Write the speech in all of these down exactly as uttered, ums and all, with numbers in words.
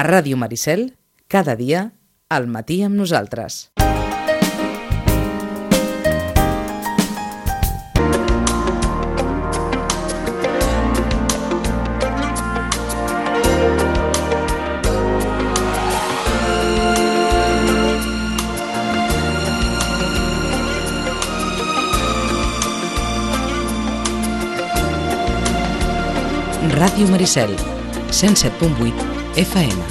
A Ràdio Maricel, cada dia, al matí amb nosaltres. Ràdio Maricel, cent set punt vuit F M.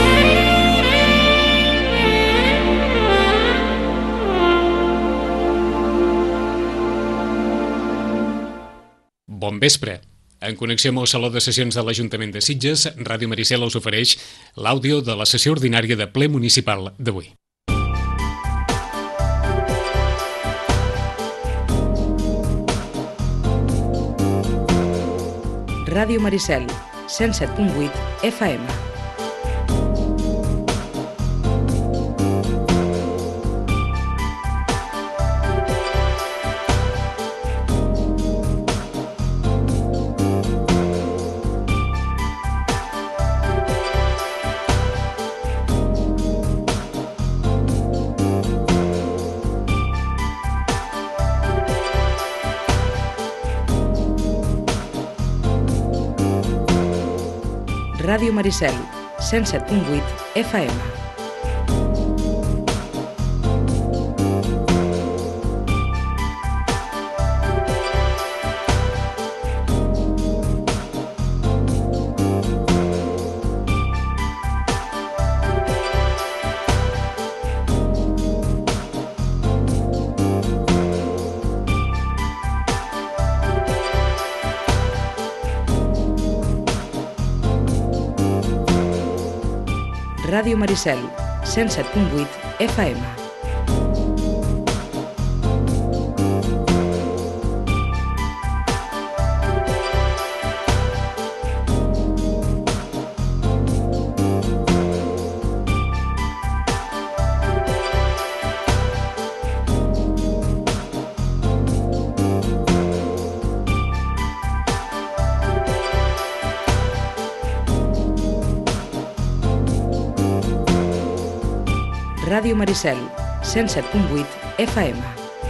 Bon vespre. En connexió amb el Saló de Sessions de l'Ajuntament de Sitges, Ràdio Maricel us ofereix l'àudio de la sessió ordinària de ple municipal d'avui. Ràdio Maricel, cent set punt vuit F M. Ràdio Maricel, cent set punt vuit F M. Ràdio Maricel, cent set punt vuit F M. Ràdio Maricel, cent set punt vuit F M.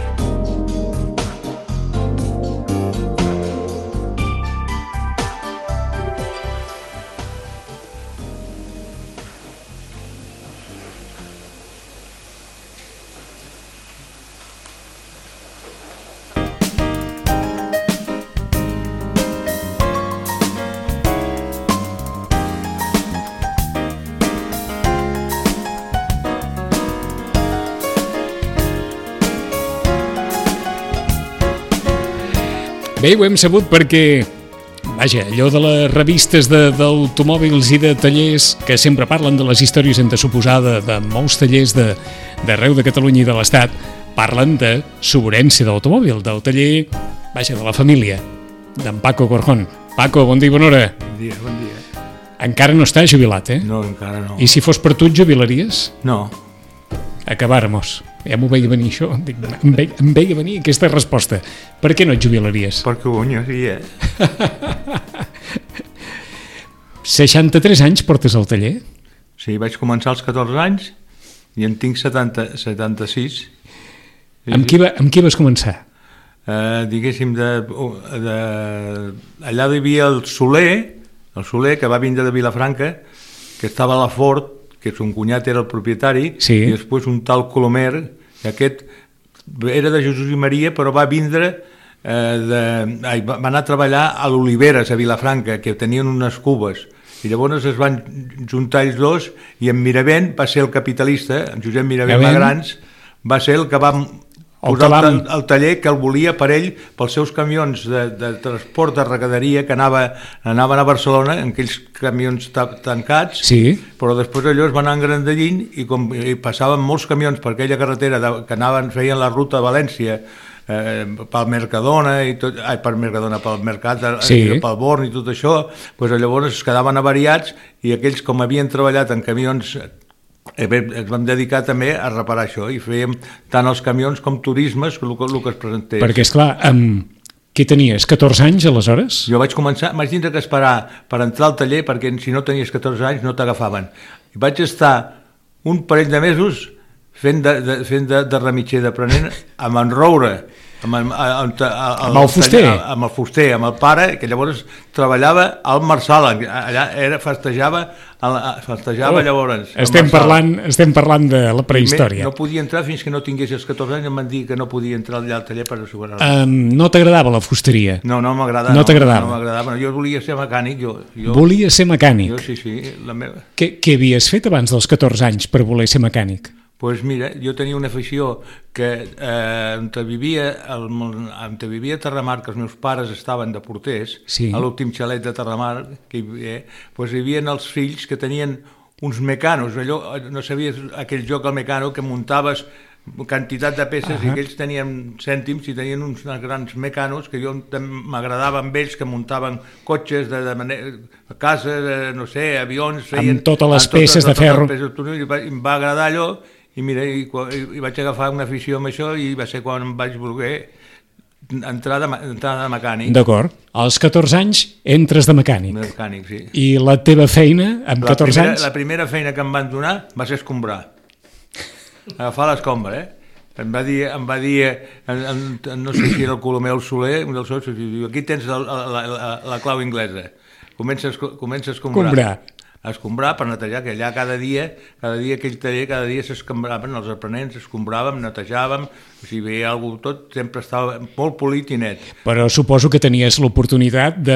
Bé, ho hem sabut perquè, vaja, allò de les revistes de, d'automòbils i de tallers que sempre parlen de les històries, hem de suposar, de, de molts tallers de, d'arreu de Catalunya i de l'Estat, parlen de sobrència de l'automòbil, del taller, vaja, de la família, d'en Paco Corjón. Paco, bon dia i bona hora. Bon dia, bon dia. Encara no està jubilat, eh? No, encara no. I si fos per tu et jubilaries? No. Acabàrem-nos. Ja m'ho veia venir això. Dic, em, veia, em veia venir aquesta resposta. Per què no et jubilaries? Perquè ho guanyaria. seixanta-tres anys portes al taller? Sí, vaig començar als catorze anys i en tinc setanta, setanta-sis. Sí, amb, qui va, amb qui vas començar? Eh, diguéssim, de, de, allà hi havia el Soler, el Soler, que va vindre de Vilafranca, que estava a la Ford, que son cunyat era el propietari, sí. I després un tal Colomer, que aquest era de Jesús i Maria, però va vindre, eh, de, ai, va anar a treballar a l'Oliveres, a Vilafranca, que tenien unes cubes, i llavors es van juntar ells dos, i en Miravent va ser el capitalista, en Josep Miravent Magrans, va ser el que va posar el, el taller que el volia per ell, pels seus camions de, de transport de regaderia que anava, anaven a Barcelona, en aquells camions tancats, sí. Però després allò es va anar engrandellint i, com, i passaven molts camions per aquella carretera de, que anaven, feien la ruta a València, eh, pel Mercadona, i tot, ai, per Mercadona, pel Mercat, sí. Pel Born i tot això, doncs llavors es quedaven avariats i aquells com havien treballat en camions ens vam dedicar també a reparar això i fèiem tant els camions com turismes, el que, el que es presentés. Perquè, esclar, amb, Què tenies, catorze anys, aleshores? Jo vaig començar, vaig tindre que esperar per entrar al taller, perquè si no tenies catorze anys no t'agafaven. I vaig estar un parell de mesos fent de, de, fent de, de remitger d'aprenent amb en Roure, amb, amb, amb, amb el fuster, taller, amb el fuster, amb el pare, que llavors treballava al Marçal, allà era, festejava, festejava oh, llavors. Estem parlant, estem parlant de la prehistòria. No podia entrar fins que no tingués els catorze anys, em van dir que no podia entrar allà al taller per assegurar. Um, no t'agradava la fusteria? No, no m'agradava. No t'agradava? No, no m'agradava. Jo volia ser mecànic. Jo, jo, volia ser mecànic? Jo sí, sí. La meva... Què, què havies fet abans dels catorze anys per voler ser mecànic? Doncs pues mira, jo tenia una afició que eh, on vivia, el, on vivia a Terramar, que els meus pares estaven de porters, sí. A l'últim xalet de Terramar, que hi havia, pues hi havia els fills que tenien uns mecanos, allò, no sabies aquell joc al mecano que muntaves quantitat de peces uh-huh. I que ells tenien cèntims i tenien uns grans mecanos que jo m'agradava amb ells, que muntaven cotxes de, de manera, cases, de, no sé, avions, feien... Amb totes les amb peces totes, de ferro. Peces, i va, em va agradar allò i mira, i, i vaig agafar una afició amb això i va ser quan em vaig voler entrar de, entrar de mecànic. D'acord. Als catorze anys entres de mecànic. De mecànic, sí. I la teva feina amb la catorze primera, anys? La primera feina que em van donar va ser escombrar. Agafar l'escombra, eh? Em va dir, em va dir en, en, no sé si era el Colomer o el Soler, un dels socis, diu, aquí tens la, la, la, la clau inglesa. Comença, comença a escombrar. Escombrar. A escombrar per netejar, que allà cada dia, cada dia aquell taller, cada dia s'escombraven, els aprenents escombràvem, netejàvem, si hi havia alguna cosa, tot sempre estava molt polit i net. Però suposo que tenies l'oportunitat de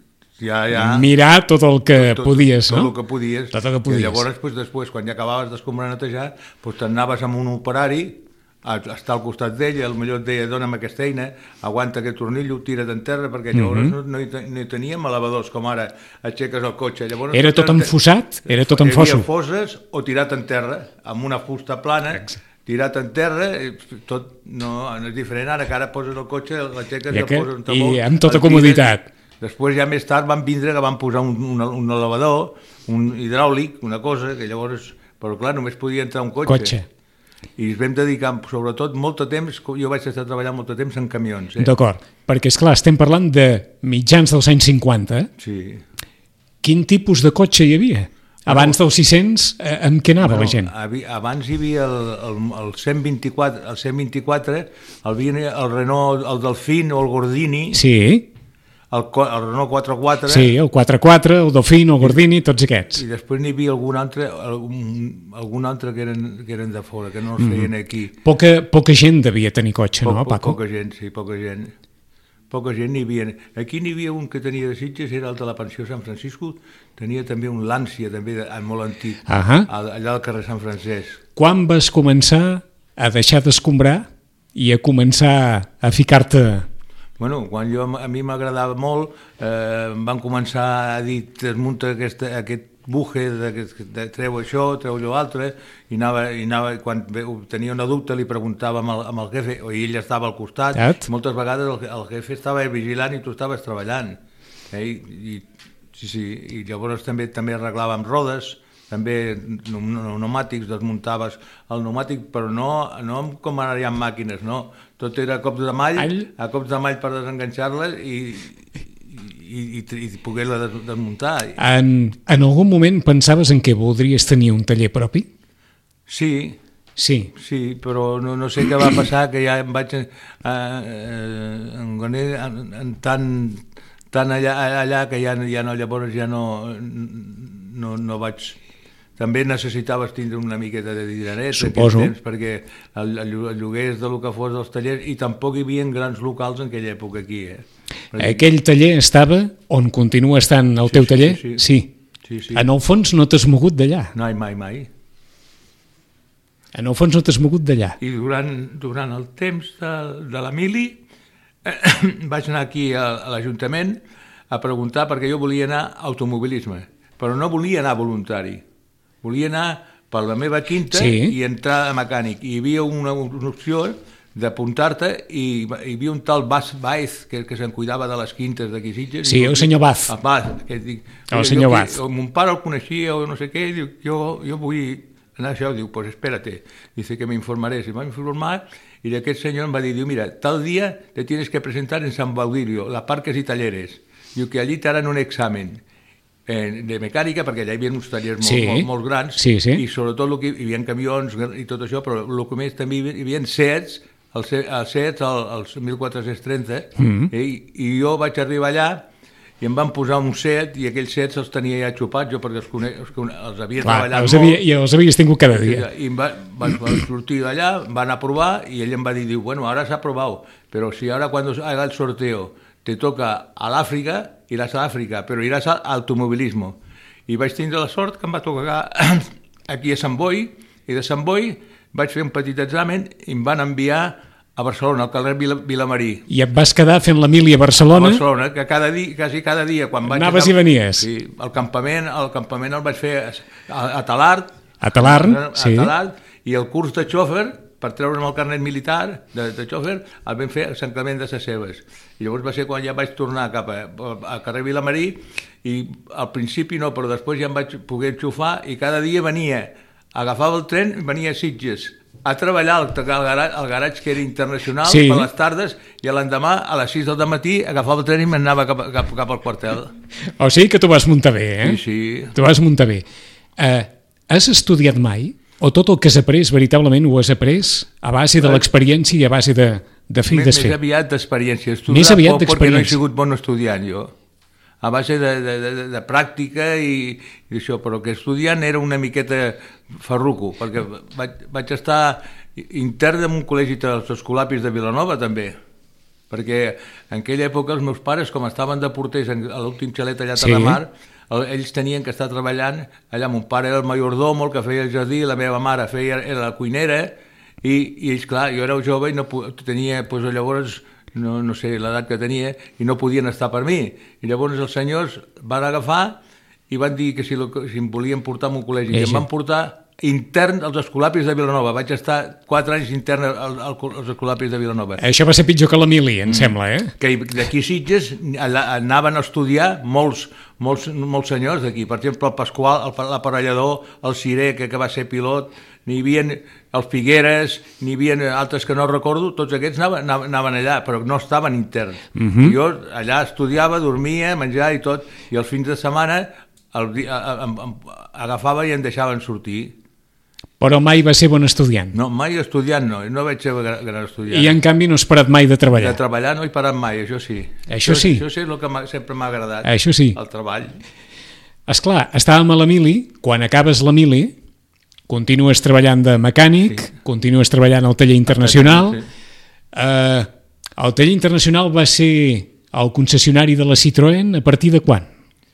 ja, ja, mirar tot el que tot, podies, tot, no? Tot el que podies. Tot el que podies. I llavors, pues, després, quan ja acabaves d'escombrar i netejar, pues, t'anaves amb un operari a estar al costat d'ell, potser et deia, dona'm aquesta eina, aguanta aquest tornillo, tira't en terra, perquè llavors mm -hmm. no, no, hi, no hi teníem elevadors com ara, aixeques el cotxe. Llavors, era tot enfosat? Era tot en fosso? Hi havia foses o tirat en terra, amb una fusta plana, Exacte. Tirat en terra, tot no, no és diferent ara, que ara poses el cotxe, l'aixeques i el poses en tabó. I amb tota comoditat. Després ja més tard van vindre que van posar un, un, un elevador, un hidràulic, una cosa, que llavors, però clar, només podia entrar un cotxe. Cotxe. I ens vam dedicar, sobretot, molt de temps, jo vaig estar treballant molt de temps en camions. Eh? D'acord, perquè, esclar, estem parlant de mitjans dels anys cinquanta. Sí. Quin tipus de cotxe hi havia? Abans dels sis-cents, eh, amb què anava bueno, la gent? Abans hi havia el, el, el cent vint-i-quatre, el cent vint-i-quatre, el, el Renault, el Delfín o el Gordini. Sí. El, el Renault quatre quatre. Sí, el quatre quatre, el Dauphine, el Gordini, tots aquests. I després n'hi havia algun altre, algun, algun altre que eren, que eren de fora, que no els feien aquí. Poca, poca gent devia tenir cotxe, poc, no, poc, Paco? Poca gent, sí, poca gent. Poca gent n'hi havia. Aquí n'hi havia un que tenia de Sitges, era el de la pensió Sant Francisco, tenia també un Lancia, també de, molt antic, uh -huh. allà al carrer Sant Francesc. Quan vas començar a deixar d'escombrar i a començar a ficar-te... Bueno, quan jo, a mi m'agradava molt, eh, em van començar a dir, desmunta aquesta, aquest buje, de, de, treu això, treu allò altre, i anava, i anava, quan tenia una dubte li preguntava amb el, amb el jefe, o ell estava al costat, Et? moltes vegades el, el jefe estava vigilant i tu estaves treballant. Eh? I, i, sí, sí, i llavors també també arreglàvem rodes, també pneumàtics, desmuntaves el pneumàtic, però no, no com ara hi ha màquines, no. Tot era a cops de mall, All? a cops de mall per desenganxar-les i, i, i, i poder-la des, desmuntar. En, en algun moment pensaves en què voldries tenir un taller propi? Sí. Sí. Sí, però no, no sé què va passar, que ja em vaig eh, eh, en, en, en tan, tan allà, allà que ja, ja no, llavors ja no, no, no vaig... També necessitaves tindre una miqueta de dineret, suposo, temps, perquè el, el lloguer és del que fos dels tallers i tampoc hi havia grans locals en aquella època aquí. Eh? Perquè... Aquell taller estava on continua estant el sí, teu sí, taller? Sí, sí. sí. sí, sí. En el fons no t'has mogut d'allà? Mai, mai, mai. En el fons no t'has mogut d'allà? I durant, durant el temps de, de la mili eh, vaig anar aquí a, a l'Ajuntament a preguntar, perquè jo volia anar a automobilisme, però no volia anar voluntari. Volia anar per la meva quinta sí. i entrar a mecànic. I hi havia una, una opció d'apuntar-te i hi havia un tal Bas Baez que, que se'n cuidava de les quintes d'aquí Sitges. Sí, el senyor Baz. El Baz. Que dic, el senyor jo, Baz. Mon pare el coneixia o no sé què, i diu, jo, jo vull anar això, diu, pues espérate, dice que me informaré, se va informar, y aquest senyor em va dir, diu, mira, tal día te tienes que presentar en San Baudilio, la Parques y Talleres, diu que allí te harán un examen eh, de mecànica, perquè allà hi havia uns tallers molt, sí. molt, molt grans, sí, sí. i sobretot el que, hi havia camions i tot això, però el que més també hi havia Seats, els Seats als mil quatre-cents trenta, mm-hmm. i, i jo vaig arribar allà i em van posar un Seat, i aquells Seats els tenia ja xupats, jo perquè els, cone... els, cone... els havia Clar, treballat els havia, molt. I els havies tingut cada dia. I em va, van, van sortir d'allà, van aprovar, i ell em va dir, diu, bueno, ara s'ha aprovat, però si ara quan haga el sorteo te toca a l'Àfrica, iràs a l'Àfrica, però iràs a automobilisme. I vaig tindre la sort que em va tocar aquí a Sant Boi, i de Sant Boi vaig fer un petit examen i em van enviar a Barcelona, al carrer Vila, Vilamarí. I et vas quedar fent la mili a Barcelona? A Barcelona, que cada dia, quasi cada dia... Quan vaig Anaves anar, i venies? Sí, el campament, el campament el vaig fer a, a Talard, a Talard, a, a sí. Talard, i el curs de xòfer, per treure'm el carnet militar de, de xòfer, el vam fer a Sant Clement de Sescebes. I llavors va ser quan ja vaig tornar cap a, a carrer Vilamarí, i al principi no, però després ja em vaig poder enxufar, i cada dia venia, agafava el tren, venia a Sitges, a treballar al, al, garatge, al garatge que era internacional, sí. per les tardes, i l'endemà a les sis del matí agafava el tren i m'anava cap, cap, cap al quartel. O sigui que tu vas muntar bé, eh? Sí, sí. Tu vas muntar bé. Uh, has estudiat mai? O tot el que has après, veritablement, ho has après a base de l'experiència i a base de, de fer i desfer? Més aviat d'experiència. Més aviat d'experiència. Perquè no he sigut bon estudiant, jo. A base de, de, de, de pràctica i, i això, però que estudiant era una miqueta farruco, perquè vaig, vaig estar intern en un col·legi dels Escolapis de Vilanova, també, perquè en aquella època els meus pares, com estaven de porters a l'últim xalet allà a Terramar, sí. ells tenien que estar treballant allà. Mon pare era el mayordomo, el que feia el jardí, la meva mare feia, era la cuinera, i, i ells, clar, jo era jove i no tenia, doncs llavors, no, no sé l'edat que tenia, i no podien estar per mi. I llavors els senyors van agafar i van dir que si, lo, si em volien portar a un col·legi, sí, i em van portar intern als Escolapis de Vilanova. Vaig estar quatre anys intern als Escolapis de Vilanova. Això va ser pitjor que la mili, em mm. sembla, eh? Que d'aquí Sitges anaven a estudiar molts, molts, molts senyors d'aquí. Per exemple, el Pasqual, l'aparellador, el Ciré, que, que va ser pilot, n'hi havia els Figueres, n'hi havia altres que no recordo, tots aquests anaven, anaven allà, però no estaven interns. Mm-hmm. Jo allà estudiava, dormia, menjava i tot, i els fins de setmana el, em, em, agafava i em deixaven sortir. Però mai va ser bon estudiant. No, mai estudiant no, no vaig ser gran estudiant. I en canvi no has parat mai de treballar. De treballar no he parat mai, això sí. Això sí. Això sí és el que sempre m'ha agradat. Això sí. El treball. Esclar, estàvem a la mili, quan acabes la mili, continues treballant de mecànic, sí. continues treballant al taller internacional. Sí. Uh, el taller internacional va ser el concessionari de la Citroën a partir de quan?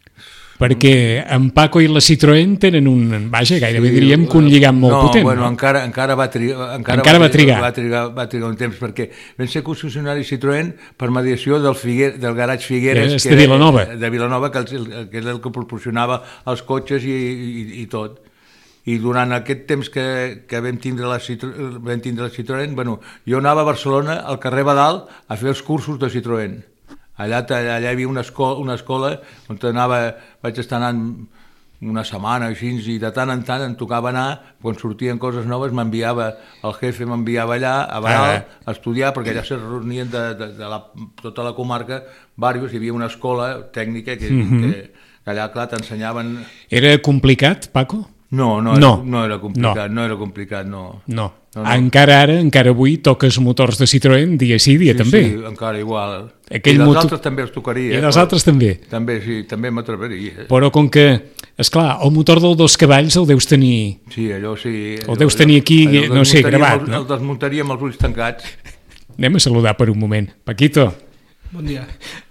Perquè en Paco i la Citroën tenen un, vaja, gairebé sí, diríem que un lligam molt no, potent. Bueno, no, encara, encara, va, trigar, encara, encara va, va, trigar. va, trigar, va trigar un temps, perquè vam ser concessionari Citroën per mediació del, Figuer, del garatge Figueres, que de Vilanova. Era, de Vilanova, que, el, que era el que proporcionava els cotxes i, i, i tot. I durant aquest temps que, que vam, tindre la Citroën, vam tindre la Citroën, bueno, jo anava a Barcelona, al carrer Badal, a fer els cursos de Citroën. Allà, allà hi havia una escola, una escola on anava, vaig estar anant una setmana així, i de tant en tant em tocava anar, quan sortien coses noves m'enviava, el jefe m'enviava allà a Badal ah, eh. a estudiar, perquè allà se reunien de, de, de la, tota la comarca diversos, hi havia una escola tècnica que, mm-hmm. que allà, clar, t'ensenyaven... Era complicat, Paco? No, no, no. Era, no era complicat, no, no era complicat, no. No. No, no. Encara ara, encara avui, toques motors de Citroën dia sí, dia sí, també. Sí, encara igual. Aquell I dels motor... altres també els tocaria. I dels però... altres també. També, sí, també m'atreveria. Però com que, esclar, el motor del dos cavalls el deus tenir... Sí, allò sí. El allò, deus tenir aquí, allò, no sé, gravat, el, no? El desmuntaria amb els ulls tancats. Anem a saludar per un moment. Paquito. Bon dia.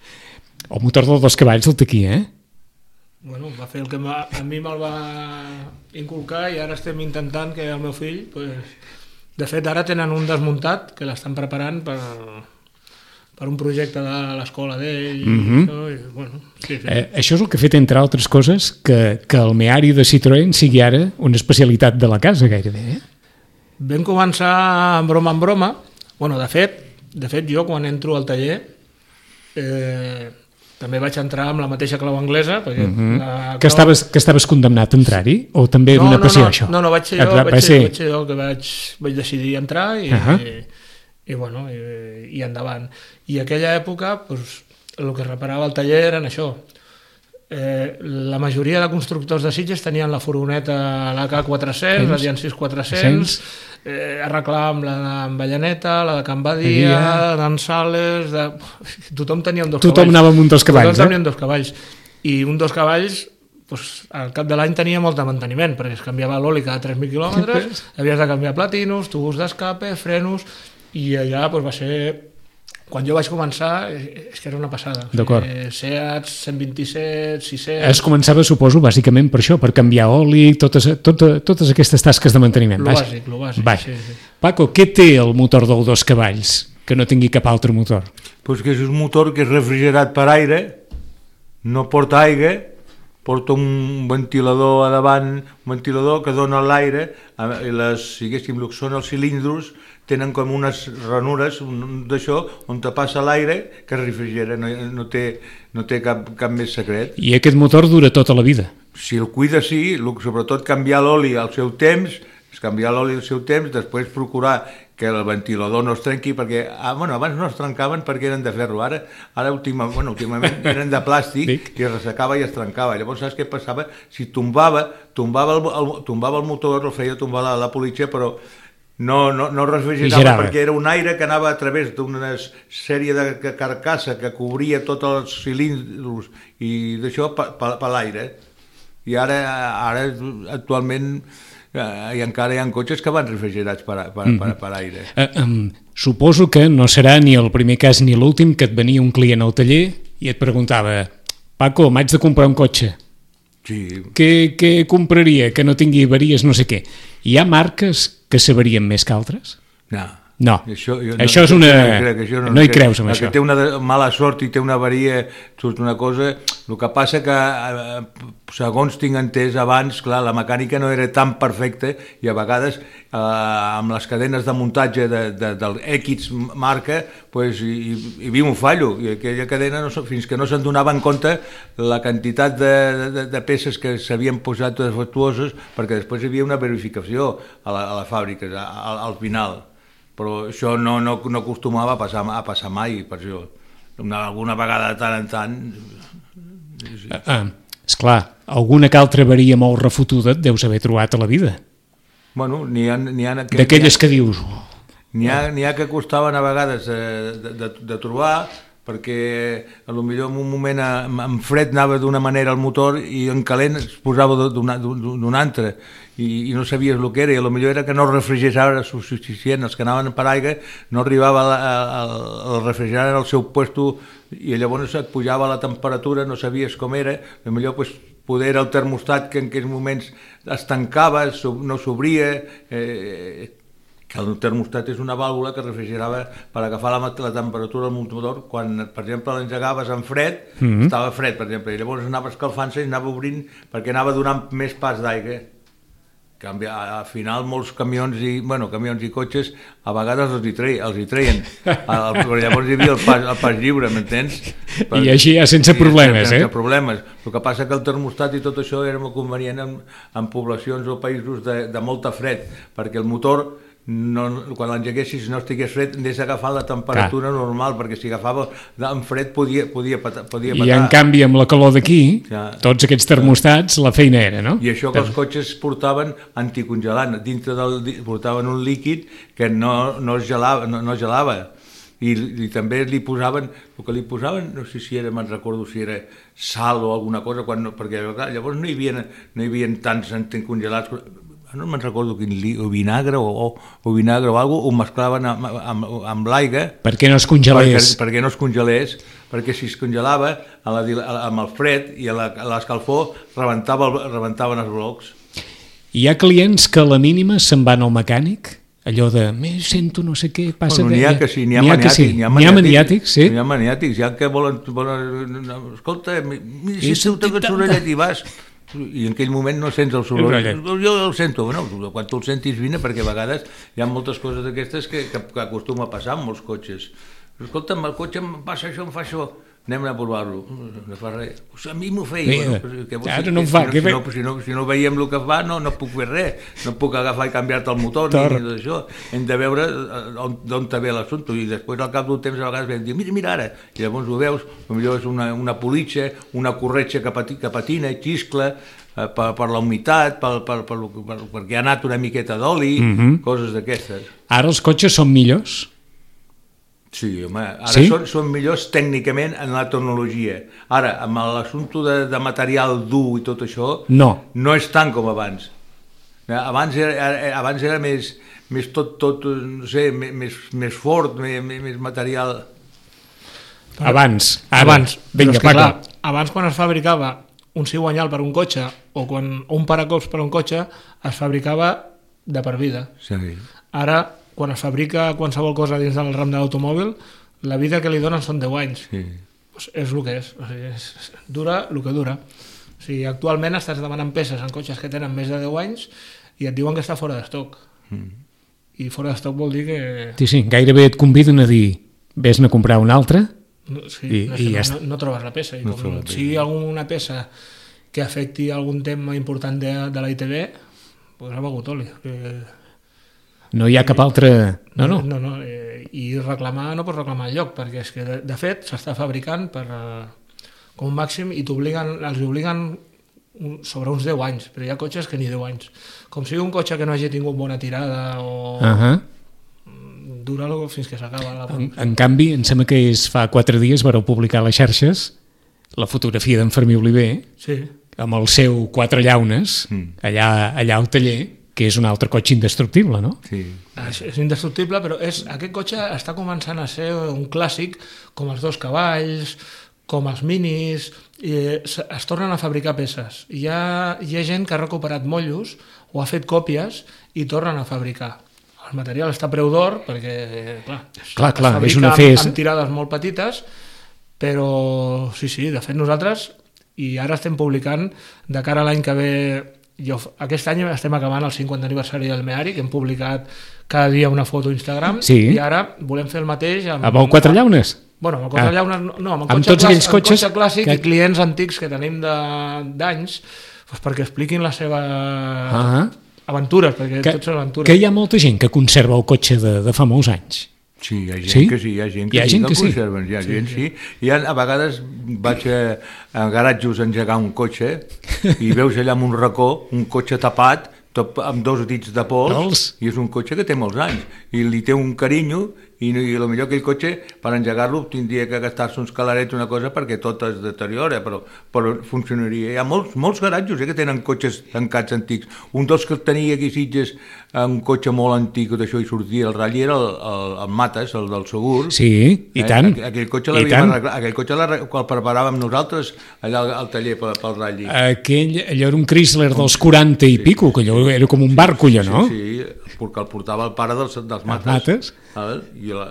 El motor del dos cavalls el té aquí, eh? Bueno, va fer el que a mi me'l va inculcar i ara estem intentant que el meu fill... Pues... De fet, ara tenen un desmuntat que l'estan preparant per, per un projecte de l'escola d'ell. Mm-hmm. I, i, bueno, sí, sí. Eh, això és el que ha fet, entre altres coses, que, que el Meari de Citroën sigui ara una especialitat de la casa, gairebé. Eh? Vam començar broma en broma. Bueno, de fet, de fet, jo quan entro al taller, eh, també vaig entrar amb la mateixa clau anglesa, perquè Mm-hmm. la Que, clau- estaves, que estaves condemnat a entrar-hi? O també no, d'una no, passió, no, això? No, no, vaig ser Et jo, va- vaig va ser, ser- vaig ser jo que vaig, vaig decidir entrar i, Ahà. i, i, bueno, i, i endavant. I aquella època, doncs, el que reparava el taller eren això. Eh, la majoria de constructors de Sitges tenien la furgoneta, la K quatre-cents, la Diansys quatre-cents, eh, arreglar amb la d'Avellaneta, la de Can Badia, Badia. d'en Sales... De... Tothom tenia un dos Tothom cavalls. anava amb un dos cavalls, Tothom eh? tenia un dos cavalls. I un dos cavalls, doncs, al cap de l'any tenia molt de manteniment, perquè es canviava l'oli cada tres mil quilòmetres, havies de canviar platinos, tubos d'escape, frenos, i allà doncs, va ser... Quan jo vaig començar, eh, és que era una passada. D'acord. Eh, Seat cent vint-i-set, sis cents... Es començava, suposo, bàsicament per això, per canviar oli, totes, tot, totes aquestes tasques de manteniment. Lo Vaja. bàsic, lo bàsic, Vaja. sí, sí. Paco, què té el motor del dos cavalls que no tingui cap altre motor? Pues que és un motor que és refrigerat per aire, no porta aigua, porta un ventilador a davant, un ventilador que dona l'aire, eh, i les, diguéssim, el que són els cilindros, tenen com unes ranures un- d'això on te passa l'aire que refrigera, no, no té, no té cap, cap més secret. I aquest motor dura tota la vida. Si el cuida, sí, el- sobretot canviar l'oli al seu temps, és canviar l'oli al seu temps, després procurar que el ventilador no es trenqui, perquè ah, bueno, abans no es trencaven perquè eren de ferro, ara, ara última, bueno, últimament eren de plàstic Dic. i es ressecava i es trencava. Llavors saps què passava? Si tombava, tombava el, el, tombava el motor, el feia tombar la, la politxa, però no, no, no refrigerava Girava. perquè era un aire que anava a través d'una sèrie de ca- carcassa que cobria tots els cilindres i d'això per, per, per l'aire. I ara, ara actualment eh, i encara hi ha cotxes que van refrigerats per, per, mm. per, per aire. Eh, um, suposo que no serà ni el primer cas ni l'últim que et venia un client al taller i et preguntava: Paco, m'haig de comprar un cotxe. Sí. Què, què compraria que no tingui avaries, no sé què? Hi ha marques que s'avarien més que altres? No. No, Això, jo això és una... no, crec, això no hi creus amb el això. que té una de- mala sort i té una avaria, surt una cosa... El que passa que, eh, segons tinc entès abans, clar, la mecànica no era tan perfecta i a vegades eh, amb les cadenes de muntatge de, de, del X marca pues, hi, hi havia un fallo i aquella cadena, no, fins que no se'n donava en compte la quantitat de, de, de peces que s'havien posat defectuoses, perquè després hi havia una verificació a la, a la fàbrica, al, al final. Però això no, no, no acostumava a passar, a passar mai, per això. Una, alguna vegada de tant en tant... Sí. Ah, ah, esclar, alguna que altra avaria molt refotuda et deus haver trobat a la vida. Bueno, n'hi ha... N'hi ha que, D'aquelles que dius... N'hi ha, n'hi ha que costaven a vegades de, de, de, de trobar, perquè a lo millor en un moment en fred anava d'una manera el motor i en calent es posava d'una d'un altre i, i no sabies el que era i a lo millor era que no refrigerava suficient, els que anaven per aigua no arribava el refrigerar al seu puesto i llavors et pujava la temperatura, no sabies com era, a lo millor pues, poder era el termostat que en aquells moments es tancava, no s'obria, eh, que el termostat és una vàlvula que refrigerava per agafar la, la temperatura del motor quan, per exemple, l'engegaves en fred, mm-hmm. estava fred, per exemple, i llavors anava escalfant-se i anava obrint perquè anava donant més pas d'aigua. Canvi, al final molts camions i, bueno, camions i cotxes a vegades els hi, treien, els hi treien. El, però llavors hi havia el pas, el pas lliure, m'entens? I així ja sense problemes, sense, eh? Sense problemes. El que passa que el termostat i tot això era molt convenient en, en poblacions o països de, de molta fred, perquè el motor no, quan l'engeguessis no estigués fred anés a agafar la temperatura Clar. normal, perquè si agafava en fred podia, podia, patar, podia patar. I en canvi amb la calor d'aquí ja. tots aquests termostats la feina era, no? I això que els cotxes portaven anticongelant, dintre del, portaven un líquid que no, no es gelava, no, no gelava. I, i també li posaven, el que li posaven, no sé si era, me'n recordo si era sal o alguna cosa, quan, perquè clar, llavors no hi havia, no hi havia tants anticongelats, no me'n recordo quin li, o vinagre o, o, o vinagre o alguna cosa, ho mesclaven amb, amb, amb l'aigua perquè no es congelés perquè, perquè no es congelés perquè si es congelava a la, amb el fred i a l'escalfor rebentava el, rebentaven els blocs. Hi ha clients que a la mínima se'n van al mecànic? Allò de, me sento no sé què, passa... Bueno, n'hi ha que sí, n'hi ha, maniàtics, sí. N'hi ha maniàtics, sí. N'hi ha maniàtics, hi ha que volen... volen escolta, si sento aquest sorollet i vas... I en aquell moment no sents el soroll. Jo el sento, bueno, quan tu el sentis vine, perquè a vegades hi ha moltes coses d'aquestes que, que, que acostuma a passar amb molts cotxes. Escolta'm, el cotxe em passa això, em fa això. anem a provar-lo. No fa res. Pues a mi m'ho feia. Mira, Bueno, que, ara si, no em fa, si, què si, fe- no, si, no, si no veiem el que fa, no, no puc fer res. No puc agafar i canviar-te el motor, Tor. ni, ni d'això. Hem de veure eh, on- d'on te ve l'assumpte. I després, al cap d'un temps, a vegades vam dir, mira, mira ara. I llavors ho veus, potser és una, una politxa, una corretxa que, pati, que patina, xiscla, eh, per, per la humitat, per, per, per, per, perquè ha anat una miqueta d'oli, Mhm. coses d'aquestes. Ara els cotxes són millors? Sí, home, ara Sí? són, són millors tècnicament en la tecnologia. Ara, amb l'assumpte de, de material dur i tot això, No. no és tant com abans. Eh, Abans era, era- abans era més, més tot, tot, no sé, més, més, més fort, més, més material... Abans. Ara. Abans, però Vinga, és que, Paco. clar, abans quan es fabricava un cigüanyal per un cotxe o, quan, o un paracops per un cotxe, es fabricava de per vida. Sí. Ara, quan es fabrica qualsevol cosa dins del ram de l'automòbil, la vida que li donen són deu anys. Sí. Pues és el que és. O sigui, és dura el que dura. O sigui, actualment estàs demanant peces en cotxes que tenen més de deu anys i et diuen que està fora d'estoc. Mm. I fora d'estoc vol dir que... Sí, sí, gairebé et conviden a dir vés-ne a comprar un altre. No, sí, I- no, i no, ja no, està. no trobes la peça. I No com trobes la peça. sigui alguna peça que afecti algun tema important de, de la I T B, pues ha begut oli. Que... No hi ha cap altre... No, no. no, no eh, I reclamar no pots reclamar el lloc, perquè és que de, de fet s'està fabricant per, eh, com un màxim i t'obliguen, els obliguen un, sobre uns deu anys, però hi ha cotxes que ni deu anys. Com sigui un cotxe que no hagi tingut bona tirada o Uh -huh. dura-lo fins que s'acaba la... En, en canvi, em sembla que és fa quatre dies vareu publicar a les xarxes la fotografia d'en Fermí Oliver Sí, amb el seu quatre llaunes Mm. allà, allà al taller, que és un altre cotxe indestructible, no? Sí. és, és indestructible, però és, aquest cotxe està començant a ser un clàssic com els dos cavalls, com els minis, i es, es tornen a fabricar peces. Hi ha, hi ha gent que ha recuperat mollos o ha fet còpies i tornen a fabricar. El material està a preu d'or perquè, clar, es, Clar, clar, es fabrica és una amb, fes- amb tirades molt petites, però sí, sí, de fet nosaltres, i ara estem publicant de cara a l'any que ve, jo, aquest any estem acabant el cinquanta aniversari del Meari, que hem publicat cada dia una foto a Instagram, Sí. i ara volem fer el mateix amb, Amb el quatre llaunes? Bueno, amb el quatre Ah. llaunes, no, no, amb el Amb cotxe, tots clàssic, aquells amb cotxes cotxe clàssic que- i clients antics que tenim de- d'anys, doncs perquè expliquin la seva Ah. aventures, perquè Que, tot són aventures. que hi ha molta gent que conserva el cotxe de, de fa molts anys. Sí, hi ha gent Sí? que sí, hi ha gent que Hi ha sí, gent que que sí. conserven, hi ha gent sí. I ha, a vegades vaig a, a garatjos a engegar un cotxe i veus allà en un racó un cotxe tapat, tot amb dos dits de pols, Pols. i és un cotxe que té molts anys i li té un carinyo i, i potser aquell cotxe per engegar-lo tindria que gastar-se uns calarets una cosa perquè tot es deteriora, però, però funcionaria. Hi ha molts, molts garatjos eh, que tenen cotxes tancats antics. Un dels que tenia aquí a Sitges un cotxe molt antic d'això i sortia el ratll era el, el, el Mates, el del Segur. Sí, i tant. Eh, aquell cotxe I l'havíem tant. arreglat, aquell cotxe l'arre- el preparàvem nosaltres allà al, al taller pel, pel ratll. Aquell, allò era un Chrysler dels quaranta i pico, que allò era com un barco, allò, no? Sí, sí, perquè el portava el pare dels, dels Mates. Mates. Val? I la,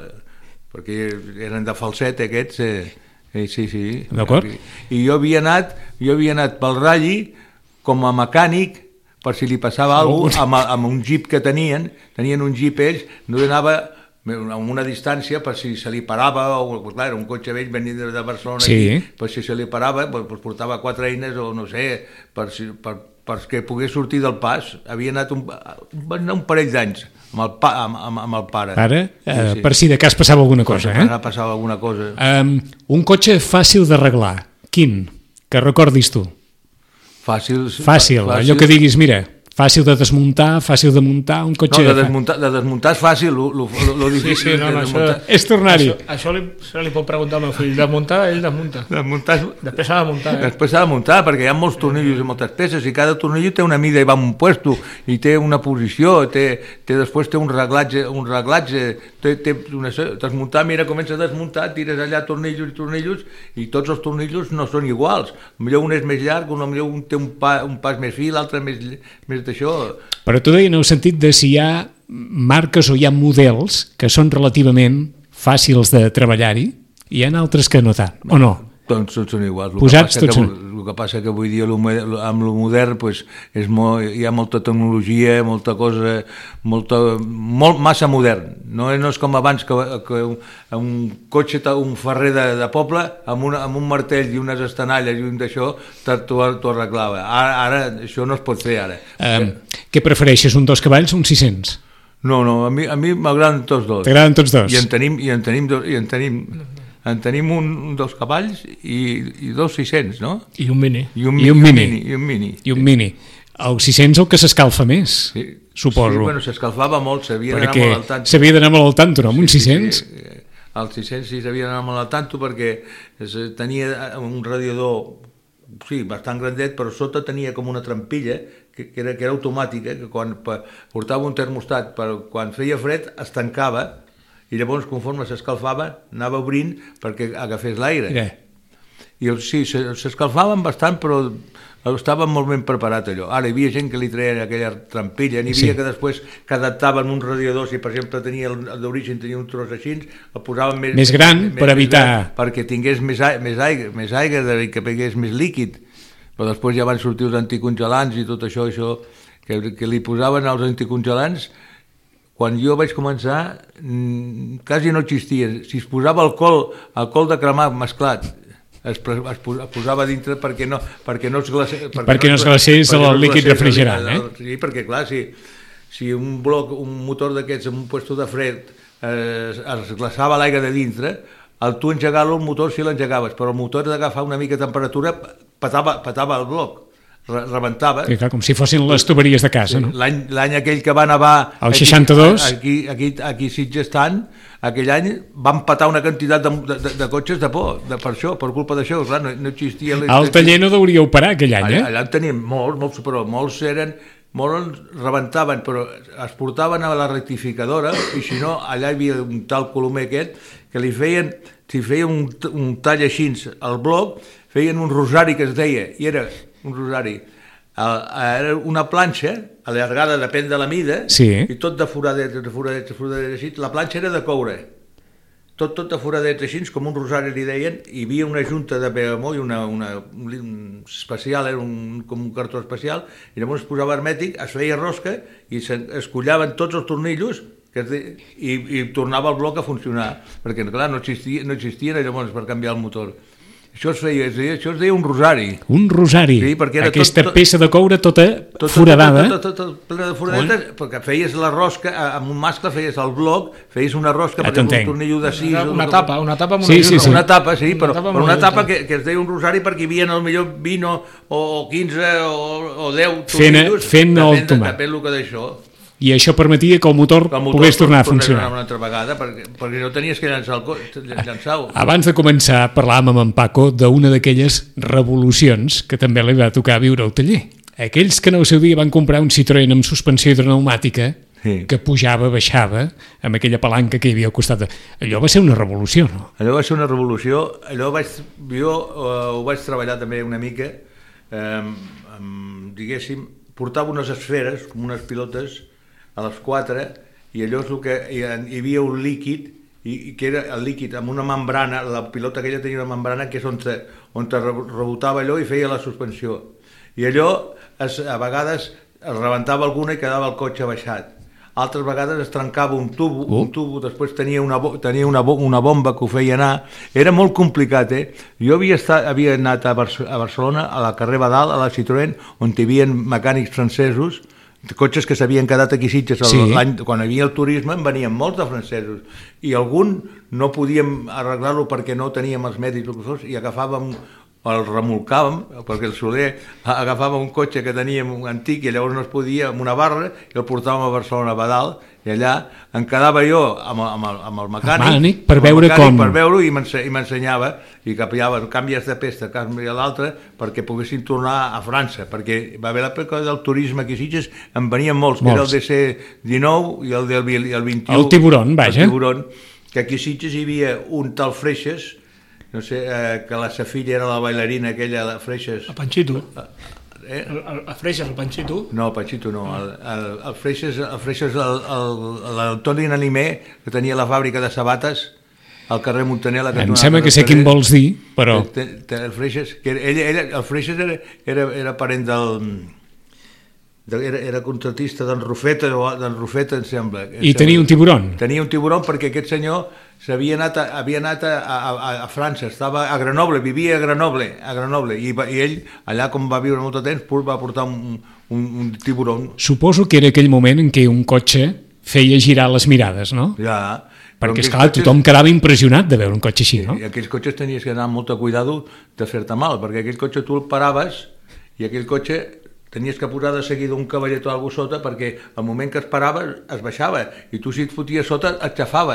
perquè eren de falset aquests, eh, eh, sí, sí. D'acord. I jo havia anat, jo havia anat pel ratll com a mecànic per si li passava alguna cosa, amb, amb un jeep que tenien, tenien un jeep ells, no anava a una distància per si se li parava, o clar, era un cotxe vell venint de, de Barcelona Sí. aquí, per si se li parava, doncs portava quatre eines o no sé, per, si, per, perquè pogués sortir del pas. Havia anat un, un, un parell d'anys amb, el pa, amb, amb, amb el pare. Ara, eh, per si de cas passava alguna cosa, Per si eh? passava alguna cosa. Um, un cotxe fàcil d'arreglar. Quin? Que recordis tu. Fàcil. Fàcil, allò que diguis, mira, fàcil de desmuntar, fàcil de muntar, un cotxe... No, de desmuntar, de desmuntar és fàcil, lo, lo, lo difícil Sí, sí, no, no, de això- desmuntar. És tornar-hi. Això, això li, això li pot preguntar al meu fill. De muntar, ell desmunta. Desmuntar és... Després s'ha de muntar, eh? Després s'ha de muntar, perquè hi ha molts tornillos i moltes peces, i cada tornillo té una mida i va en un puesto, i té una posició, té, té després té un reglatge, un reglatge té, té una, desmuntar, mira, comença a desmuntar, tires allà tornillos i tornillos, i tots els tornillos no són iguals. Millor un és més llarg, un, millor un té un, pa, un pas més fi, l'altre més, més d'això. Però tu deia en el sentit de si hi ha marques o hi ha models que són relativament fàcils de treballar-hi, i hi ha altres que no tant, o no? Tots, tots són iguals. Posats tots són... són... El que passa que avui dia amb el modern pues, és molt, hi ha molta tecnologia, molta cosa, molta, molt, massa modern. No, no és com abans que, que un cotxe, un ferrer de, de poble, amb, una, amb un martell i unes estanalles i un d'això, t'ho arreglava. Ara, ara això no es pot fer ara. Um, què prefereixes, un dos cavalls o un sis-cents? No, no, a mi, a mi m'agraden tots dos. T'agraden tots dos? I en tenim, i en tenim, dos, i en tenim En tenim un, un dos cavalls i, i dos sis-cents, no? I un mini. I un, I un mini. I un mini. I un mini. El sis-cents el que s'escalfa més, sí. Suposo. Sí, bueno, s'escalfava molt, s'havia d'anar molt al tanto. S'havia d'anar molt al tanto, no? Amb un sí, sis-cents? Sí, sí. El sis-cents sí s'havia d'anar molt al tanto perquè tenia un radiador, sí, bastant grandet, però sota tenia com una trampilla que, que, era, que era automàtica, que quan portava un termostat, per, quan feia fred es tancava, i llavors, conforme s'escalfava, anava obrint perquè agafés l'aire. Yeah. I sí, s'escalfaven bastant, però estaven molt ben preparat allò. Ara hi havia gent que li treien aquella trampilla, n'hi havia sí. que després que adaptaven un radiador, si per exemple tenia el d'origen tenia un tros així, el posaven més, més gran més, per més evitar... Gran, perquè tingués més, a, més aigua, més aigua que pegués més líquid. Però després ja van sortir els anticongelants i tot això, això que, que li posaven als anticongelants. Quan jo vaig començar, quasi no existia. Si es posava alcohol, alcohol de cremar mesclat, es, es posava dintre perquè no, perquè no es glacés, perquè perquè no es glacés el líquid refrigerant. Eh? Sí, perquè clar, si, si un bloc, un motor d'aquests en un puesto de fred eh, es glaçava l'aigua de dintre, al tu engegar-lo el motor sí l'engegaves, però el motor d'agafar una mica de temperatura petava, petava el bloc. Rebentava. Sí, clar, com si fossin les tuberies de casa, sí, no? L'any aquell que va nevar... El seixanta-dos? Aquí, aquí, aquí Sitges tant, aquell any van patar una quantitat de, de, de cotxes de por, de, per això, per culpa d'això, clar, no, no existia... El taller no deuria operar aquell any, allà, eh? Allà en teníem molts, molts, però molts eren... Molts rebentaven, però es portaven a la rectificadora i si no, allà hi havia un tal Colomer aquest que li feien, si feia un, un tall així al bloc, feien un rosari que es deia, i era... un rosari, era una planxa allargada, depèn de la mida, sí. I tot de foradets, de foradets, de foradets, així. La planxa era de coure, tot, tot de foradets així, com un rosari li deien, hi havia una junta de Begamó i una, una, un especial, era un, com un cartó especial, i llavors es posava hermètic, es feia rosca i es collaven tots els tornillos que es de, i, i tornava el bloc a funcionar, perquè clar, no existia, no existien llavors per canviar el motor. Això es feia, això es deia un rosari. Un rosari? Sí, perquè era aquesta tot, tot, peça de coure tota tot, foradada. Tot, tot, tot, tot, plena de foradetes, oh. Perquè feies la rosca, amb un mascle feies el bloc, feies una rosca, ja perquè un tornillo de sis... Una tapa, una tapa amb una sí, sí, sí. Una tapa, sí, però una tapa, però una tapa que, que es deia un rosari perquè hi havia al millor vint o, o quinze o, o deu tornillos. Fent el tomat. Depèn el que d'això. I això permetia que el motor, el motor pogués tornar a funcionar. Una altra vegada, perquè, perquè no tenies que llançar el llançar-ho. Abans de començar, parlàvem amb en Paco d'una d'aquelles revolucions que també li va tocar viure al taller. Aquells que en el seu dia van comprar un Citroën amb suspensió hidropneumàtica, sí. Que pujava, baixava, amb aquella palanca que hi havia al costat. De... Allò va ser una revolució, no? Allò va ser una revolució. Allò vaig, jo uh, ho vaig treballar també una mica, eh, amb, diguéssim, portava unes esferes, com unes pilotes, a les quatre, i allò és el que hi havia un líquid, i, i que era el líquid amb una membrana, la pilota aquella tenia una membrana que és on te, on te rebotava allò i feia la suspensió. I allò, es, a vegades, es rebentava alguna i quedava el cotxe baixat. Altres vegades es trencava un tubo, uh. un tubo, després tenia, una, tenia una, una bomba que ho feia anar. Era molt complicat, eh? Jo havia, estat, havia anat a, Bar a Barcelona, a la carrer Badal, a la Citroën, on hi havia mecànics francesos, cotxes que s'havien quedat aquí a Sitges, sí. Quan hi havia el turisme en venien molts de francesos i algun no podíem arreglar-lo perquè no teníem els medis i agafàvem, el remolcàvem, perquè el Soler agafava un cotxe que teníem un antic i llavors no es podia, amb una barra, i el portàvem a Barcelona a Badal, i allà em quedava jo amb, amb, el, amb el mecànic, mecànic per veure mecànic, com... per veure i m'ensenyava, i capiava canvies de pesta, canvia l'altre, perquè poguessin tornar a França, perquè va haver l'època del turisme aquí a Sitges, en venien molts, molts, que era el D C dinou i el, del, el vint-i-u. El Tiburon, vaja. El Tiburon, que aquí a Sitges hi havia un tal Freixes, no sé, eh, que la sa filla era la bailarina aquella, la Freixes... El Panxito. Eh? El, el, el Freixes, el Panxito. No, el Panxito no. El, el, el Freixes, el Freixes, el, el, el Toni Nanimé, que tenia la fàbrica de sabates, al carrer Montanela. Em sembla que sé quin vols dir, però... El Freixas, que ell, ell, el Freixas era, era, era parent del... Era, era contratista d'en Rufeta, d'en Rufeta, em sembla. I tenia un tiburon? Tenia un tiburon perquè aquest senyor s'havia anat, a, havia anat a, a, a França, estava a Grenoble, vivia a Grenoble, a Grenoble i, i ell, allà com va viure molt de temps, va portar un, un, un tiburon. Suposo que era aquell moment en què un cotxe feia girar les mirades, no? Ja. Perquè, esclar, cotxes... tothom quedava impressionat de veure un cotxe així, no? I aquells cotxes tenies que anar amb molta cuidado de fer-te mal, perquè aquell cotxe tu el paraves i aquell cotxe tenies que posar de seguida un cavallet o alguna sota perquè al moment que es parava es baixava i tu si et foties sota et xafava.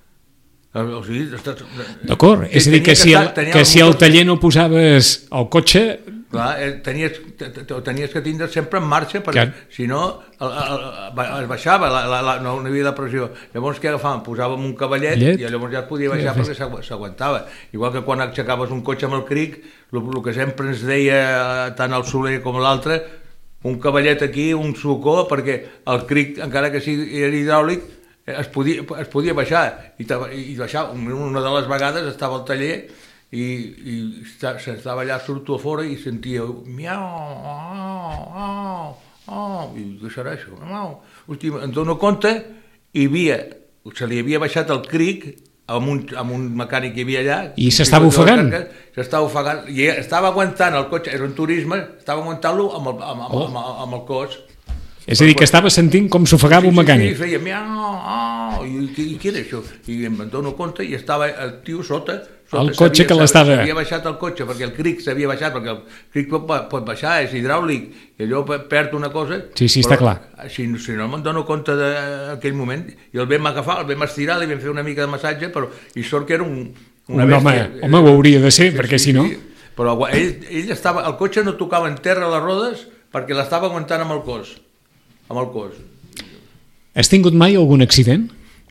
O sigui, d'acord, és a dir que si el, que si el taller no posaves el cotxe... Clar, tenies, tenies que tindre sempre en marxa perquè clar. Si no el, el, el, es baixava, la, la, la, no hi havia la pressió. Llavors què agafàvem? Posàvem un cavallet Llet. I llavors ja es podia baixar sí, perquè s'aguantava. Igual que quan aixecaves un cotxe amb el cric, el, el que sempre ens deia tant el Soler com l'altre, un cavallet aquí, un sucó, perquè el cric, encara que sigui era hidràulic, es podia, es podia baixar i, i baixar. Una de les vegades estava al taller i, i estava allà, surto a fora i sentia miau, oh, oh, oh, i què serà això? Hosti, em dono compte, hi havia, se li havia baixat el cric amb un, amb un mecànic que hi havia allà i s'estava ofegant s'estava ofegant i estava aguantant el cotxe, era un turisme, estava aguantant-lo amb, el, amb, amb, amb, amb el cos. És a dir, que estava sentint com s'ofegava un mecànic. Sí, sí, feia miau, oh, i, i, i què era això? I em dono compte i estava el tio sota, sota el cotxe que l'estava... S'havia baixat el cotxe, perquè el cric s'havia baixat, perquè el cric pot, pot baixar, és hidràulic, i allò perd una cosa... Sí, sí, està clar. Si, si no me'n dono compte d'aquell moment, i el vam agafar, el vam estirar, li vam fer una mica de massatge, però i sort que era un... Una un home, home, ho hauria de ser, sí, perquè sí, si no... Sí, però ell, ell estava... El cotxe no tocava en terra les rodes perquè l'estava aguantant amb el cos. Amb el cos. Has tingut mai algun accident?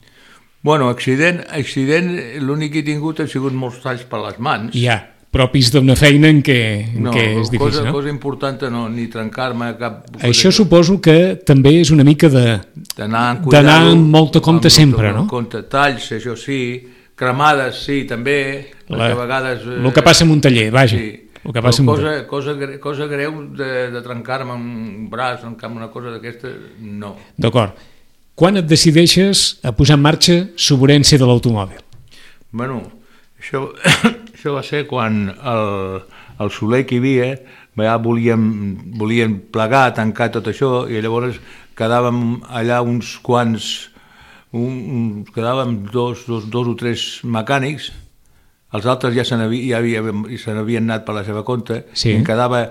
Bueno, accident, accident l'únic que he tingut ha sigut molts talls per les mans. Ja, propis d'una feina en què, en no, què és difícil, cosa, no? cosa important no, ni trencar-me cap... Això suposo que també és una mica de... D'anar amb molta compte amb sempre, no? Compte, talls, això sí, cremades, sí, també, La, a vegades... Eh, el que passa en un taller, vaja. Sí. El que passa cosa, cosa, cosa greu de, de trencar-me un braç, trencar-me una cosa d'aquesta, no. D'acord. Quan et decideixes a posar en marxa Sobrència de l'automòbil? Bueno, això, això va ser quan el, el Soler que hi havia ja volíem, volien plegar, tancar tot això, i llavors quedàvem allà uns quants, un, un, quedàvem dos, dos, dos o tres mecànics. Els altres ja se n'havien ja anat per la seva compte, sí. I en quedava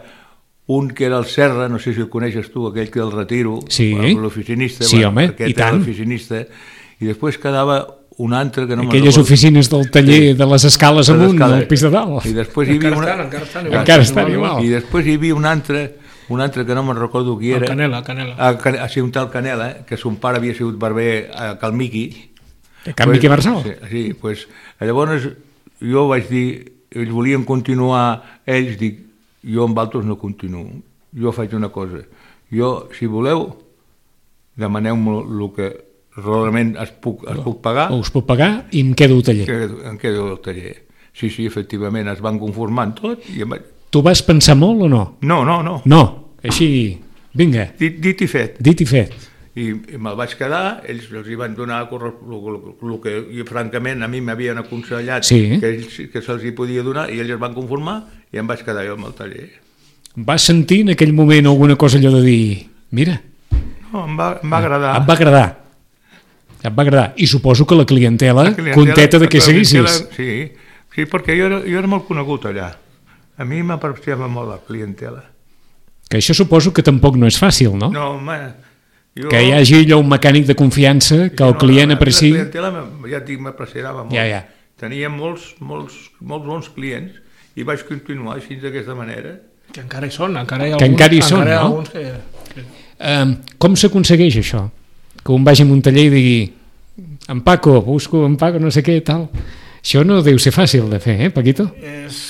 un que era el Serra, no sé si el coneixes tu, aquell que el retiro, sí. L'oficinista, sí, home, aquest i tant. era l'oficinista, i després quedava un altre que no me'n aquelles recordo. Oficines del taller sí. De les escales amunt, al pis de dalt. I després hi havia encara una... estan, encara estan igual. Encara estan igual. I després hi havia un altre, un altre que no me'n recordo qui era. El Canela, Canela. Ah, can... ah, sí, un tal Canela, eh? Que son pare havia sigut barber a Cal Miqui. A Cal Miqui Marsal? Sí, sí, pues, llavors... Jo vaig dir, ells volien continuar, ells dic, jo amb altres no continuo, jo faig una cosa, jo, si voleu, demaneu-me el que realment es puc, es puc pagar. O us puc pagar i em quedo al taller. Em quedo al taller. Sí, sí, efectivament, es van conformant tot. I em... Tu vas pensar molt o no? No, no, no. No, així, vinga. Dit, dit i fet. Dit i fet. I, i me'l vaig quedar, ells els hi van donar el que i, francament a mi m'havien aconsellat sí. que, ells, que se'ls hi podia donar i ells es van conformar i em vaig quedar jo amb el taller. Vas sentir en aquell moment alguna cosa allò de dir, mira, no, em, va, em va agradar. Em va agradar. Em va agradar. I suposo que la clientela, la clientela contenta de que seguissis. Sí, sí, perquè jo era, jo era molt conegut allà. A mi m'apreciava molt la clientela. Que això suposo que tampoc no és fàcil, no? No, home... Jo... Que hi hagi allò un mecànic de confiança, que el no, client apreci... La clientela ja dic, m'apreciava molt. Ja, ja. Tenia molts, molts, molts bons clients i vaig continuar així d'aquesta manera. Que encara hi són, encara hi ha que alguns, encara hi són, encara hi ha no? alguns que... Um, com s'aconsegueix això? Que un vagi a un taller i digui en Paco, busco en Paco, no sé què, tal. Això no deu ser fàcil de fer, eh, Paquito? És...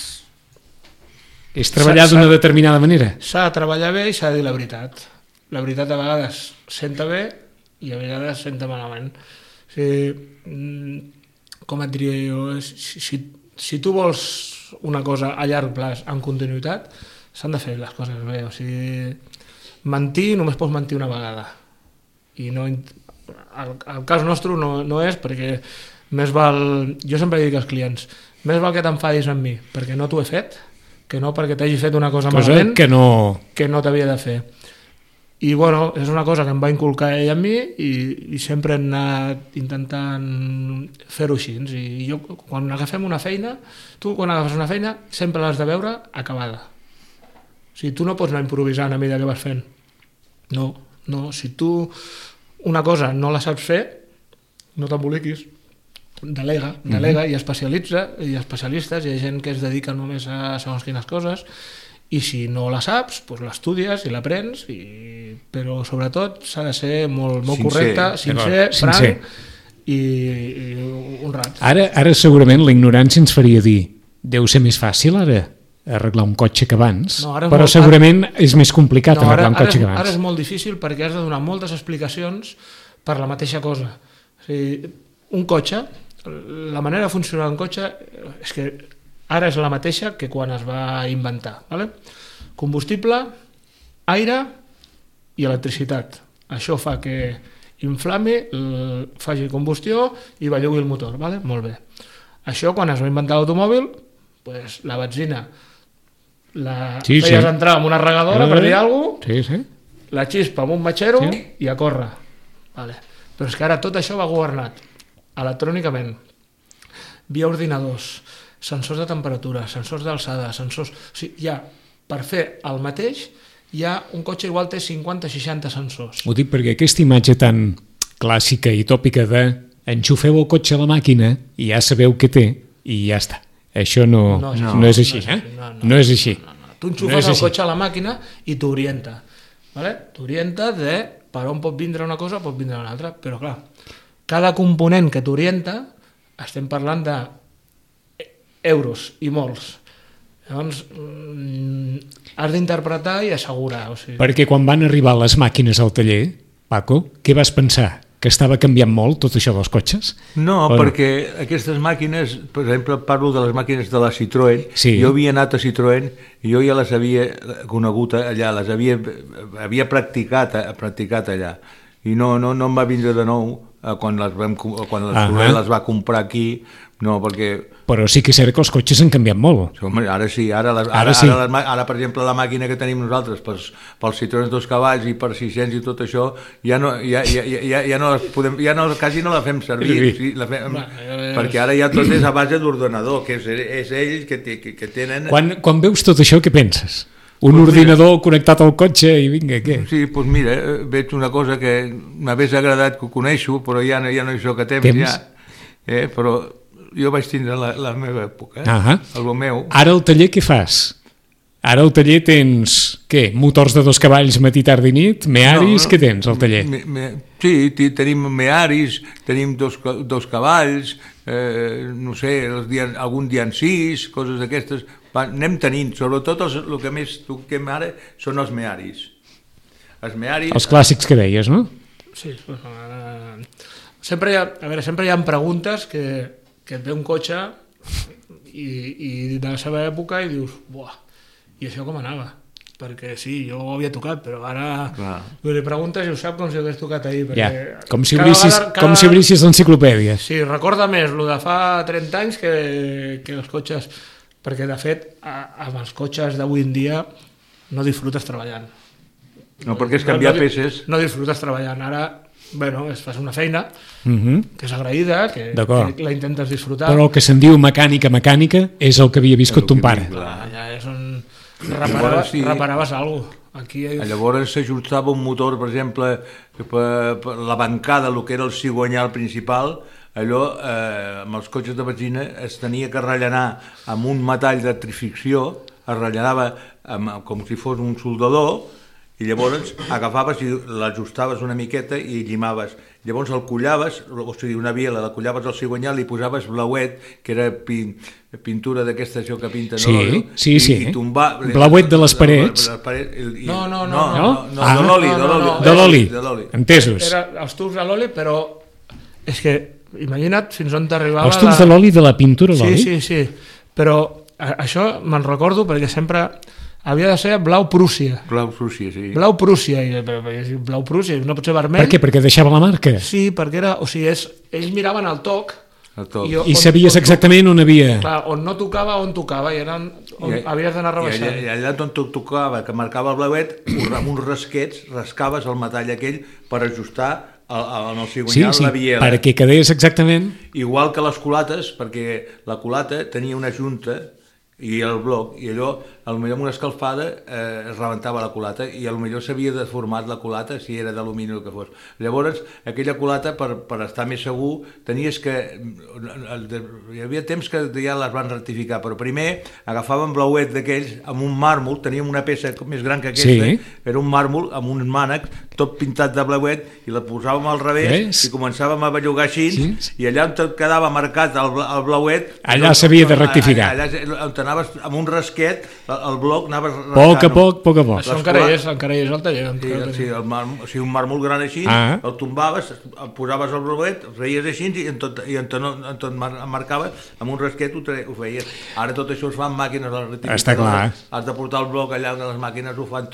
És treballar d'una determinada manera. S'ha de treballar bé i s'ha de dir la veritat. La veritat a vegades senta bé i a vegades senta malament. O sigui, com et diria jo, si, si, si tu vols una cosa a llarg plaç en continuïtat, s'han de fer les coses bé. O sigui, mentir només pots mentir una vegada. I no, el, el cas nostre no, no és perquè més val, jo sempre dic als clients, més val que t'enfadis amb mi perquè no t'ho he fet, que no perquè t'hagi fet una cosa, cosa malament que no, que no t'havia de fer. I bueno, és una cosa que em va inculcar ell a mi i, i sempre he anat intentant fer-ho així. I jo, quan agafem una feina, tu quan agafes una feina sempre l'has de veure acabada. O sigui, tu no pots anar improvisant a mesura que vas fent. No, no. Si tu una cosa no la saps fer, no t'emboliquis. Delega, delega mm-hmm. i especialitza, hi ha especialistes, hi ha gent que es dedica només a segons quines coses, i si no la saps, doncs l'estudies i l'aprens, i... però sobretot s'ha de ser molt, molt correcte, sincer, franc i, i honrat. Ara, ara segurament la ignorància ens faria dir deu ser més fàcil ara arreglar un cotxe que abans, no, però molt, segurament ara... és més complicat no, arreglar ara, un cotxe ara és, que abans. Ara és molt difícil perquè has de donar moltes explicacions per la mateixa cosa. O sigui, un cotxe, la manera de funcionar un cotxe és que ara és la mateixa que quan es va inventar. Vale? Combustible, aire i electricitat. Això fa que inflami, faci combustió i bellugui el motor. Vale? Molt bé. Això quan es va inventar l'automòbil, pues, la benzina la sí, feies sí. entrar en una regadora eh, per dir alguna cosa, sí, sí. la xispa amb un matxero sí. i a córrer. Vale. Però és que ara tot això va governat electrònicament, via ordinadors, sensors de temperatura, sensors d'alçada, sensors... O sigui, ja, per fer el mateix, ja un cotxe igual té cinquanta seixanta sensors. Ho dic perquè aquesta imatge tan clàssica i tòpica de enxufeu el cotxe a la màquina i ja sabeu què té i ja està. Això no, no, no, no és així, eh? No, no, no és així. No, no, no. Tu enxufes no el cotxe a la màquina i t'orienta. Vale? T'orienta de per on pot vindre una cosa, pot vindre una altra, però clar, cada component que t'orienta estem parlant de euros i molts. Llavors, mm, has d'interpretar i assegurar. O sigui... Perquè quan van arribar les màquines al taller, Paco, què vas pensar? Que estava canviant molt tot això dels cotxes? No, o perquè no? Aquestes màquines, per exemple, parlo de les màquines de la Citroën, sí. Jo havia anat a Citroën i jo ja les havia conegut allà, les havia, havia practicat, practicat allà. I no, no, no em va vindre de nou quan les, vam, quan les, uh-huh. les va comprar aquí, no, perquè... Però sí que és cert que els cotxes han canviat molt. Home, ara sí, ara, les, ara, ara, sí. Ara, les, ara per exemple la màquina que tenim nosaltres pels, pels Citroën dos cavalls i per sis-cents i tot això ja no, ja, ja, ja, ja no les podem, ja no, quasi no la fem servir, sí, la fem, Va, ja perquè ara ja tot és a base d'ordenador, que és, és ells que, que, que tenen... Quan, quan veus tot això, què penses? Un pues ordinador mira, connectat al cotxe i vinga, què? Sí, doncs pues mira, veig una cosa que m'hagués agradat que ho coneixo, però ja no, ja no hi soc a temps, temps? ja. Eh, però jo vaig tindre la, la meva època, eh? Uh-huh. El meu. Ara al taller què fas? Ara al taller tens, què, motors de dos cavalls matí, tarda i nit? Mearis, no, no, què tens al taller? Me, me, sí, tenim mearis, tenim dos, dos cavalls, eh, no sé, els dia, algun dia en sis, coses d'aquestes... Anem tenint, sobretot els, el que més toquem ara són els mearis. Els mearis... Els clàssics que deies, no? Sí, ara... sempre, hi ha, a veure, sempre hi ha preguntes que, que et ve un cotxe i, i de la seva època i dius, buah, i això com anava? Perquè sí, jo ho havia tocat, però ara li preguntes i ho sap com si ho hagués tocat ahir. Perquè ja, com si obrissis, cada... com si obrissis l'enciclopèdia. Sí, recorda més el de fa trenta anys que, que els cotxes... Perquè, de fet, amb els cotxes d'avui en dia no disfrutes treballant. No, perquè és canviar no, no, peces. No disfrutes treballant. Ara, bueno, es fas una feina uh-huh. que és agraïda, que, que la intentes disfrutar. Però el que se'n diu mecànica, mecànica, és el que havia viscut ton pare. Clar, ja és on reparaves, sí. reparaves alguna cosa. Aquí... Llavors s'ajustava un motor, per exemple, per, per la bancada, el que era el cigonyal principal, allò, eh, amb els cotxes de benzina es tenia que rellenar amb un metall de trifricció, es rellenava amb, com si fos un soldador, i llavors agafaves i l'ajustaves una miqueta i llimaves. Llavors el collaves, o sigui, una biela, la collaves al cigonyal i posaves blauet, que era pin, pintura d'aquesta això que pinten, sí, no? Sí, I, sí, i tombar, blauet de les parets. De les parets i, no, no, no, no, no, no, no, no, ah, de l'oli, no, no, no, de l'oli, entesos. Era els tubs de l'oli, però és que imagina't fins on t'arribava... Els tubs de l'oli, de la pintura a l'oli? Sí, sí, sí, però això me'n recordo perquè sempre havia de ser blau Prússia. Blau Prússia, sí. Blau Prússia, i, però, però, blau Prússia, no pot ser vermell. Per què? Perquè deixava la marca? Sí, perquè era, o sigui, és, ells miraven el toc, I, I sabies on, exactament on havia... Clar, on no tocava, on tocava, i eren, on I, havies d'anar rebaixant. I allà, allà on tocava, que marcava el blauet, amb uns rasquets rascaves el metall aquell per ajustar el, el, el cigonyal, sí, sí, la biela. Perquè quedés exactament... Igual que les culates, perquè la culata tenia una junta i el bloc, i allò, potser amb una escalfada eh, es rebentava la culata i potser s'havia deformat la culata si era d'alumini o el que fos. Llavors, aquella culata, per, per estar més segur, tenies que... Hi havia temps que ja les van rectificar, però primer agafàvem blauet d'aquells amb un màrmol, teníem una peça més gran que aquesta, sí. Era un màrmol amb un mànec tot pintat de blauet i la posàvem al revés Ves? I començàvem a bellugar així, sí. I allà on quedava marcat el, el blauet... Allà s'havia de rectificar. Allà, allà on anaves amb un rasquet, el bloc anaves rascant. Poc a poc, poc a poc. Això encara hi és, encara hi és al taller. Sí, sí, el màrmol, o sigui, un màrmol gran així, ah. El tombaves, el posaves al blauet, el feies així i en tot, i en tot, en tot marcava, amb un rasquet ho, ho feies. Ara tot això es fa amb màquines de rectificadores. Està clar. Has de portar el bloc allà on les màquines ho fan tot.